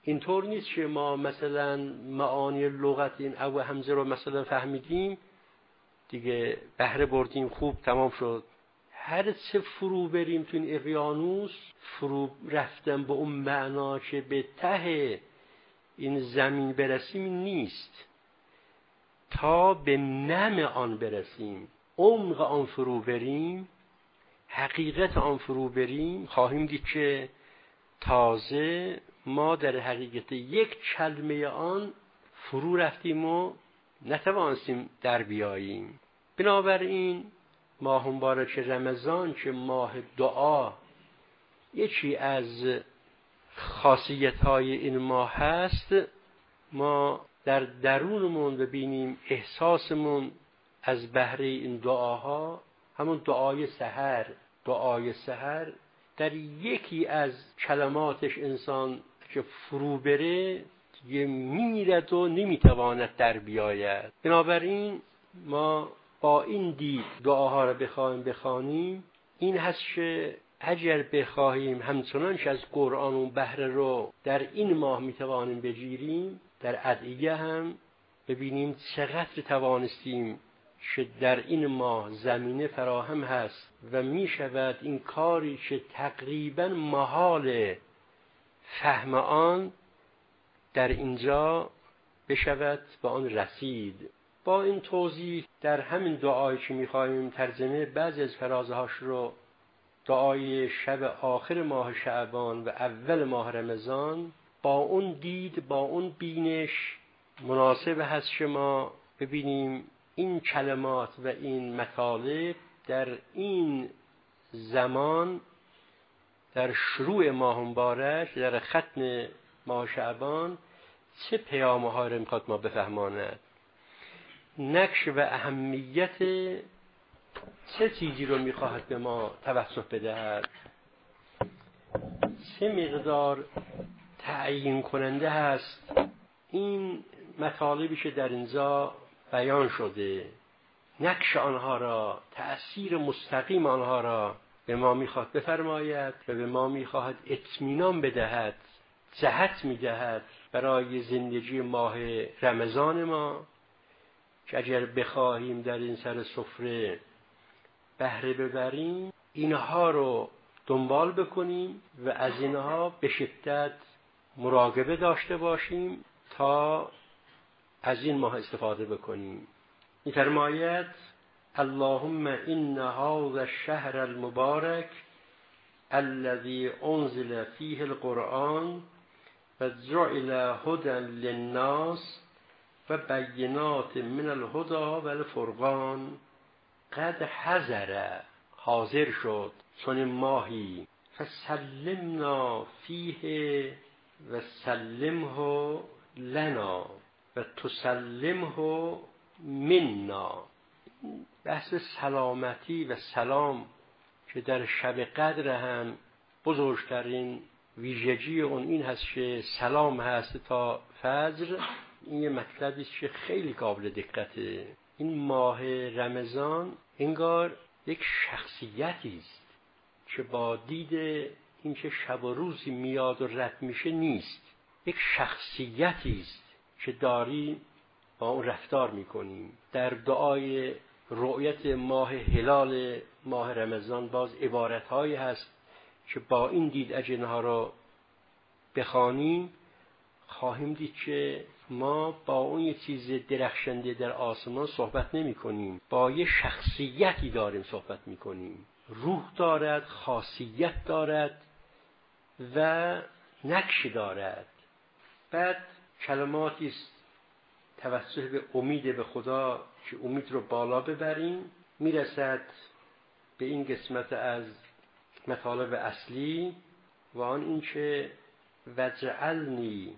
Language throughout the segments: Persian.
اینطور نیست که ما مثلا معانی لغت این او همزه رو مثلا فهمیدیم دیگه بهره بردیم خوب تمام شد. هر چه فرو بریم تو این اقیانوس، فرو رفتن به اون معنا که به ته این زمین برسیم نیست، تا به نم آن برسیم، عمق آن فرو بریم، حقیقت آن فرو بریم، خواهیم دید که تازه ما در حقیقت یک کلمه آن فرو رفتیم و نتوانستیم در بیاییم. بنابراین ماه مبارک رمضان که ماه دعا یکی از خاصیت‌های این ماه هست، ما در درونمون ببینیم احساسمون از بهره این دعاها، همون دعای سحر در یکی از کلماتش انسان که فرو بره دیگه میرد و نمیتواند در بیاید. بنابراین ما با این دید دعاها را بخوانیم، این هست که اگر بخواهیم همچنان که از قرآن و بهره رو در این ماه میتوانیم بگیریم، در ادعیه هم ببینیم چقدر توانستیم که در این ماه زمینه فراهم هست و می شود این کاری که تقریبا محال فهم آن در اینجا بشود به آن رسید. با این توضیح در همین دعایی که می خواهیم ترجمه بعضی از فرازهاش رو، دعای شب آخر ماه شعبان و اول ماه رمضان، با اون دید، با اون بینش مناسب هست شما ببینیم این کلمات و این مطالب در این زمان، در شروع ماه مبارک، در ختم ماه شعبان چه پیام‌ها را میخواد ما بفهماند، نقش و اهمیت چه چیزی رو میخواهد به ما توسط بدهد، چه مقدار تعیین کننده هست این مطالبی که در اینجا بیان شده، نقش آنها را، تأثیر مستقیم آنها را به ما میخواد بفرماید و به ما میخواهد اطمینان بدهد، جهت میدهد برای زندگی ماه رمضان ما، که اگر بخواهیم در این سر سفره بهره ببریم، اینها رو دنبال بکنیم و از اینها به شدت مراقبه داشته باشیم تا از این ماه استفاده بکنیم. می‌فرماید اللهم ان هذا الشهر المبارك الذي انزل فيه القرآن و جعل هدى للناس و بینات من الهدى و الفرقان قد حضر، حاضر شد چون ماهی، فسلمنا فیه و سلمه لنا و تسلمه منا. بحث سلامتی و سلام که در شب قدر هم بزرگترین ویژگی اون این هست که سلام هست تا فجر. این یه مطلبی است که خیلی قابل دقته. این ماه رمضان انگار یک شخصیتی است که با دید این که شب و روزی میاد و رد میشه نیست، یک شخصیتی است که داری با اون رفتار میکنیم. در دعای رؤیت ماه هلال ماه رمضان باز عبارتهایی هست که با این دید اگه اینها رو بخوانیم خواهیم دید که ما با اون یه چیز درخشنده در آسمان صحبت نمی کنیم، با یه شخصیتی داریم صحبت می کنیم. روح دارد، خاصیت دارد و نقش دارد. بعد کلماتی است توسل به امید به خدا که امید رو بالا ببریم، میرسد به این قسمت از مطالب اصلی و آن این که وجعلنی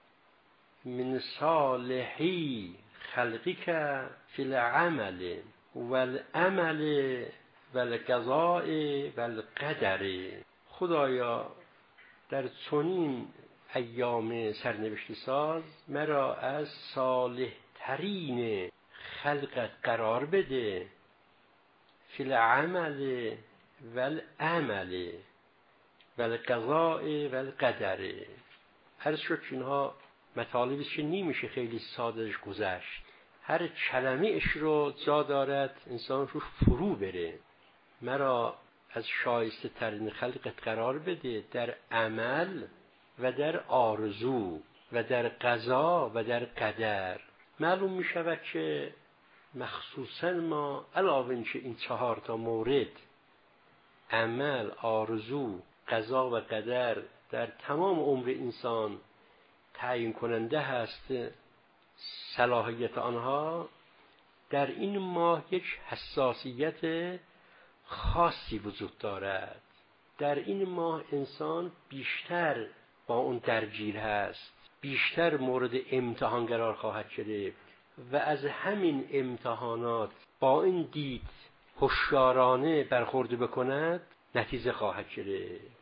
من صالحی خلقک فی العمل والعمل والقضاء والقدر. خدایا در چنین ایام سرنوشت ساز مرا از صالح ترین خلقت قرار بده، فی العمل والعمل والقضاء والقدر. عرض شد اینها مطالبی که نمیشه خیلی سادهش گذشت. هر کلمه‌اش رو جا دارد انسان رو فرو بره. مرا از شایسته ترین خلقت قرار بده در عمل و در آرزو و در قضا و در قدر. معلوم می شود که مخصوصا ما علاوه اینکه این 4 مورد عمل، آرزو، قضا و قدر در تمام عمر انسان تعیین کننده هست، صلاحیت آنها در این ماه یک حساسیت خاصی وجود دارد. در این ماه انسان بیشتر با اون درگیر هست، بیشتر مورد امتحان قرار خواهد گرفت و از همین امتحانات با این دید هوشیارانه برخورد بکند نتیجه خواهد گرفت.